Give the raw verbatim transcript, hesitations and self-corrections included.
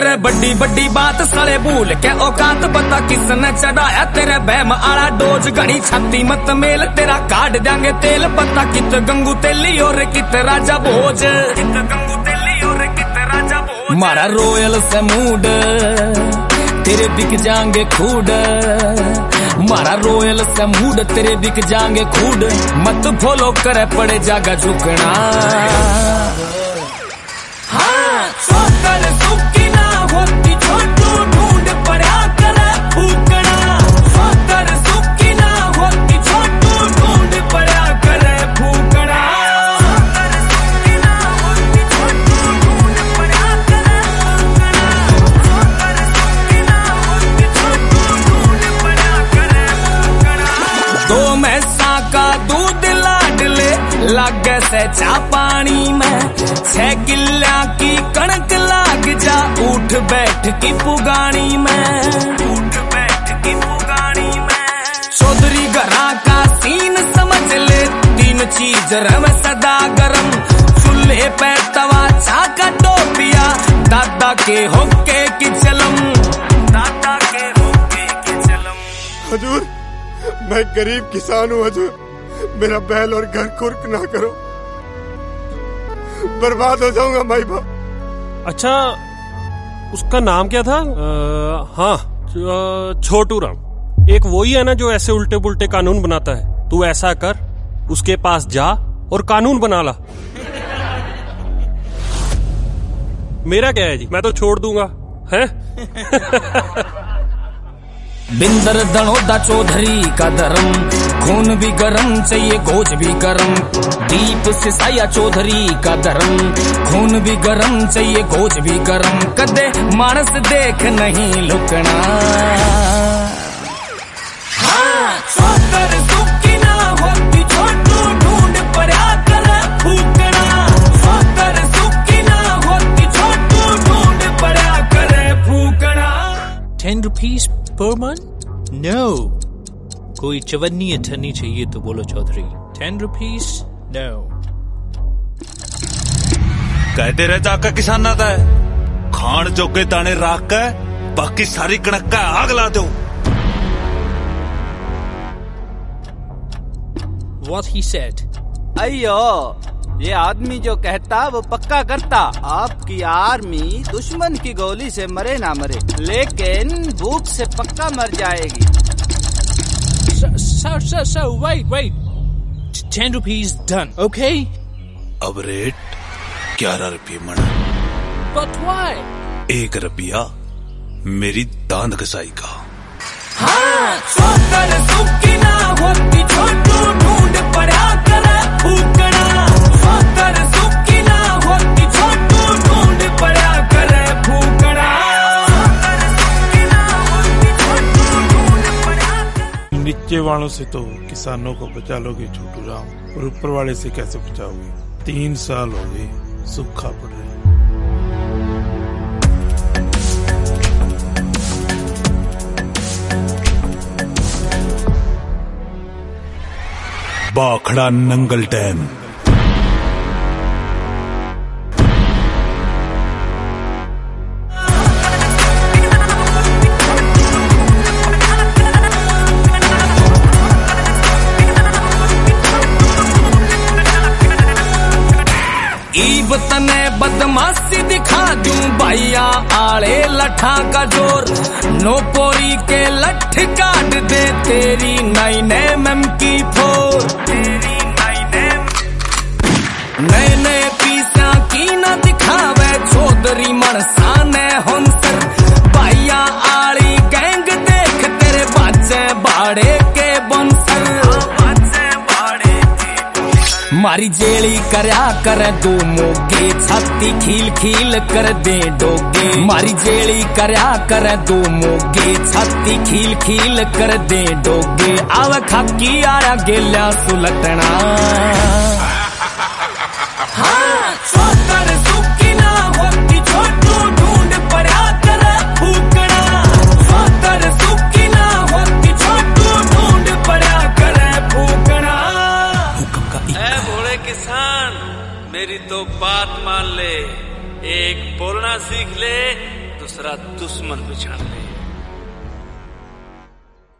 करे बड्डी बड्डी बात साले भूल के औकात बता किसने चढ़ाया तेरे बहम आला डोज घड़ी छाती मत मेल तेरा काट देंगे तेल पता कित गंगू तेली और कित राजा भोज कित गंगू तेली और कित राजा भोज मारा रोयल से मूड तेरे बिक जाएंगे खूड मारा रोयल से मूड तेरे बिक जाएंगे खूड मत फॉलो करे पड़े जागा झुकना हाँ छोकर सुखी ना होती छोटू ढूंढ पड़ा करे फूकना छोकर सुखी ना होती छोटू ढूंढ पड़ा करे फूकना छोकर सुखी ना होती छोटू ढूंढ पड़ा करे फूकना छोकर सुखी ना होती छोटू ढूंढ पड़ा करे फूकना दो मैसा का दूध लाडले लागे से चा पानी में छह किल्ला की कणक लाग जा उठ बैठ की पुगानी में उठ बैठ की पुगानी में चौधरी घरा का सीन समझ ले तीन चीज रम सदा गरम चूल्हे पे तवा छाका टोपिया दादा के होके की चलम दादा के होके की चलम हजूर मैं गरीब किसान हूँ हजूर मेरा बैल और घर कुर्क ना करो बर्बाद हो जाऊंगा माई बाप। अच्छा उसका नाम क्या था? आ, हाँ छोटू राम। एक वही है ना जो ऐसे उल्टे पुल्टे कानून बनाता है। तू ऐसा कर उसके पास जा और कानून बना ला। मेरा क्या है जी, मैं तो छोड़ दूंगा है। बिंदर दनोदा चौधरी का धर्म खून भी गरम चाहिए गोज भी गरम दीप सिसाया चौधरी का धर्म खून भी गरम चाहिए गोज भी गरम कदे मानस देख नहीं लुकना हाँ छोकर सुखी ना होती छोटू ढूंढ पड़ा करे फूकना छोकर सुखी ना होती छोटू ढूंढ पड़ा करे फूकना। Ten rupees per month? No कोई चवन्नी अठन्नी चाहिए तो बोलो चौधरी। Ten rupees no. कहते रह जाकर किसान आता है खान जोगे दाने राख के बाकी सारी कणक का आग ला दो। What he said. अयो ये आदमी जो कहता वो पक्का करता। आपकी आर्मी दुश्मन की गोली से मरे ना मरे लेकिन भूख से पक्का मर जाएगी। So, so, so, so, wait, wait. Ten rupees done, okay? अब रेट ग्यारह रुपये मना। But why? एक रुपया मेरी दांत घसाई का। हाँ छोकर सुखी ना होती छोटू ढूंढ पड़ा करे फूकना छोकर सुखी ना होती छोटू ढूंढ पड़ा करे फूकना छोकर सुखी ना होती छोटू ढूंढ पड़ा। नीचे वालों से तो किसानों को बचा लोगे छोटू राम और ऊपर वाले से कैसे बचाओगे? तीन साल हो गए सूखा पड़ रहा है। बाखड़ा नंगल डैम ईब तने बदमाशी दिखा दूं भैया आले लठा का जोर नोपोरी के लठ काट दे तेरी नई नए मम की फोर तेरी नई नए नए नए पीसा की न दिखावे चौधरी मनसा ने हुनसर भैया आली गैंग देख तेरे बच्चे बाड़े के बंसर मारी जेली करया कर दो मोगे छाती खील खील कर दे डोगे मारी जेली करया कर दो मोगे छाती खील खील कर दे डोगे आव खाकी आया गेल्या सुलटना हाँ छोकर सुखी ना होती छोटू ढूंढ पड़ा कर फूकना छोकर सुखी ना होती छोटू ढूंढ पड़ा कर फूकना। किसान मेरी तो बात मान ले एक बोलना सीख ले दूसरा दुश्मन बिछा ले।